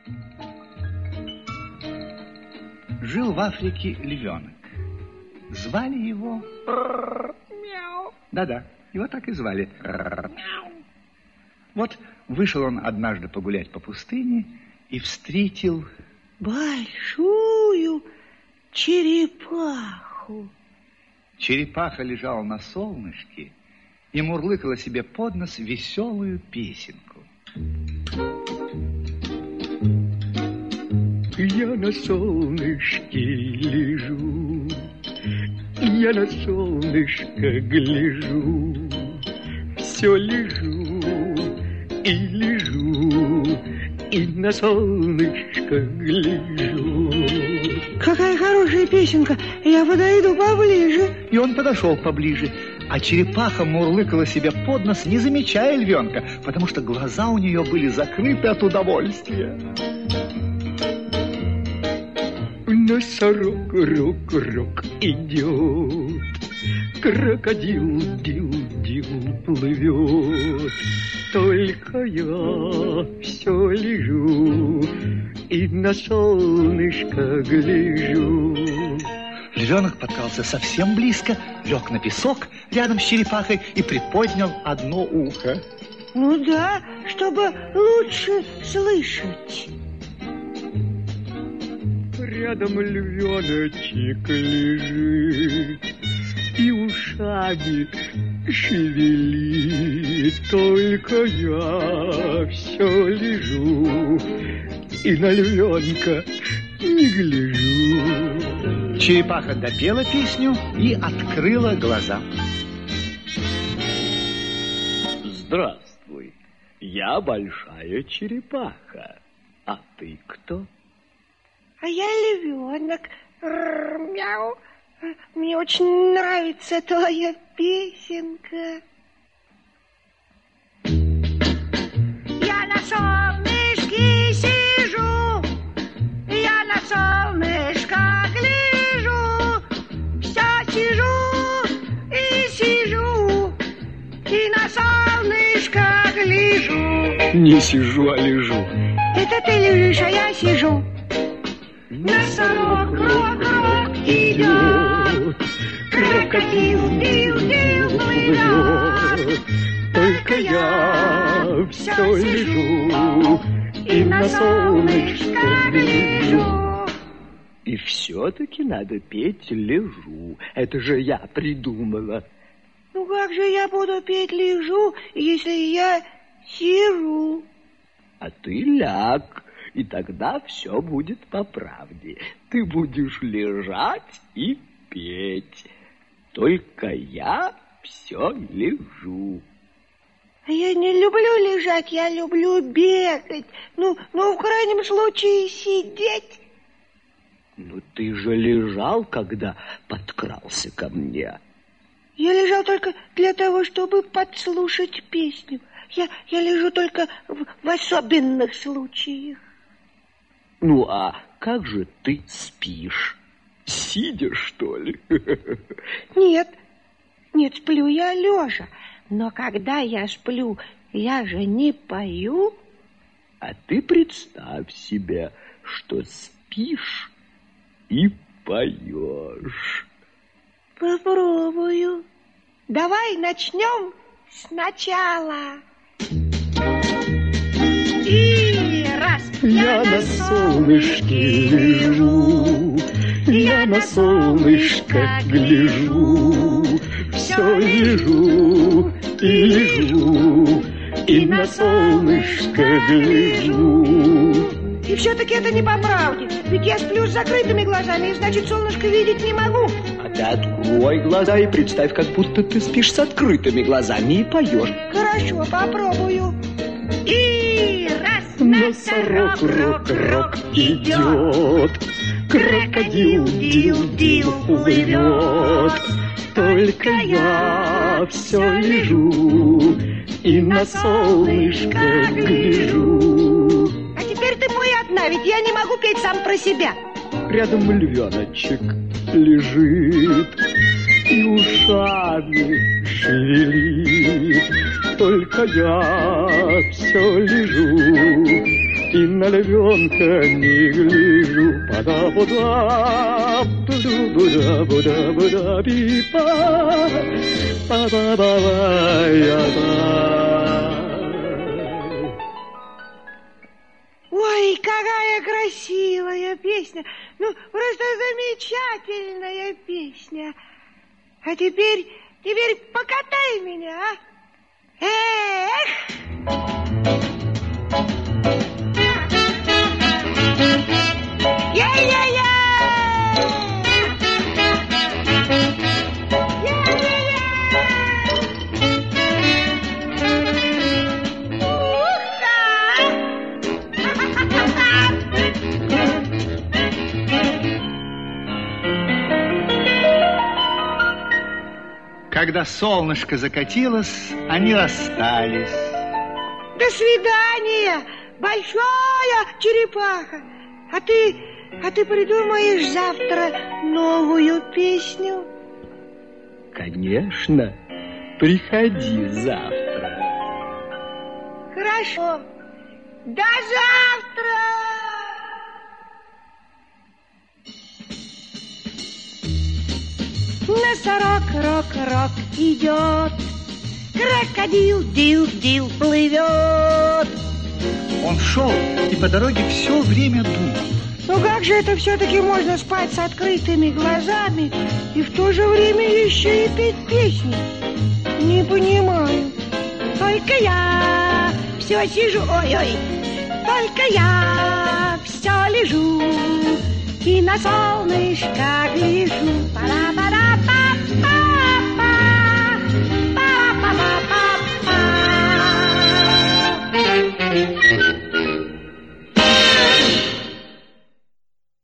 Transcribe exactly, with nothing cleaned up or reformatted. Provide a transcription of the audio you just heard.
Жил в Африке львенок. Звали его... Мяу. Да-да, его так и звали. Мяу. Вот вышел он однажды погулять по пустыне и встретил... большую черепаху. Черепаха лежала на солнышке и мурлыкала себе под нос веселую песенку. Я на солнышке лежу, я на солнышко гляжу, все лежу и лежу, и на солнышко гляжу. Какая хорошая песенка, я подойду поближе. И он подошел поближе, а черепаха мурлыкала себе под нос, не замечая львенка, потому что глаза у нее были закрыты от удовольствия. Носорог, рок, рок идет, крокодил, дил, дил плывет. Только я все лежу и на солнышко гляжу. Львенок подкрался совсем близко, лег на песок рядом с черепахой и приподнял одно ухо. Ну да, чтобы лучше слышать. Рядом львеночек лежит и ушами шевелит. Только я все лежу и на львенка не гляжу. Черепаха допела песню и открыла глаза. Здравствуй, я большая черепаха. А ты кто? А я львенок. Мяу. Мне очень нравится твоя песенка. Я на солнышке сижу, я на солнышко гляжу, все сижу и сижу, и на солнышко гляжу. Не сижу, а лежу. Это ты лежишь, а я сижу. Носорог, рок, рок идет, крокодил, дил, дил плывет. Только я все лежу и на солнышко гляжу. И все-таки надо петь лежу. Это же я придумала. Ну как же я буду петь лежу, если я сижу? А ты ляг. И тогда все будет по правде. Ты будешь лежать и петь. Только я все лежу. А я не люблю лежать, я люблю бегать. Ну, ну, в крайнем случае, сидеть. Ну, ты же лежал, когда подкрался ко мне. Я лежал только для того, чтобы подслушать песню. Я, я лежу только в, в особенных случаях. Ну, а как же ты спишь? Сидя, что ли? Нет, нет, сплю я лежа. Но когда я сплю, я же не пою. А ты представь себе, что спишь и поешь. Попробую. Давай начнем сначала. И раз. Я на солнышке лежу, я на солнышко гляжу, все лежу и лежу, и на солнышко гляжу. И все-таки это не по правде, ведь я сплю с закрытыми глазами, и значит солнышко видеть не могу. А ты открой глаза и представь, как будто ты спишь с открытыми глазами и поешь. Хорошо, попробую. И раз. Носорог, рок, рок идет, крокодил, дил, дил плывет. Только я все лежу и на солнышко гляжу. А теперь ты мой одна, ведь я не могу петь сам про себя. Рядом львеночек лежит и ушами шевелит. Только я все лежу и на львенка не гляжу. Па-да-бу-да, бу-ду-бу-да-бу-да-бу-да-би-па, па-ба-ба-ба-я-ба. Ой, какая красивая песня. Ну, просто замечательная песня. А теперь, теперь покатай меня, а? Эх! Я-я-я! Когда солнышко закатилось, они расстались. До свидания, большая черепаха. А ты, а ты придумаешь завтра новую песню? Конечно, приходи завтра. Хорошо, до завтра! Носорог, рок-рок идет, крокодил, дил-дил плывет. Он шел и по дороге все время думал. Ну как же это все-таки можно спать с открытыми глазами и в то же время еще и петь песни? Не понимаю. Только я все сижу, ой-ой, только я все лежу и на солнышко гляжу. Пора.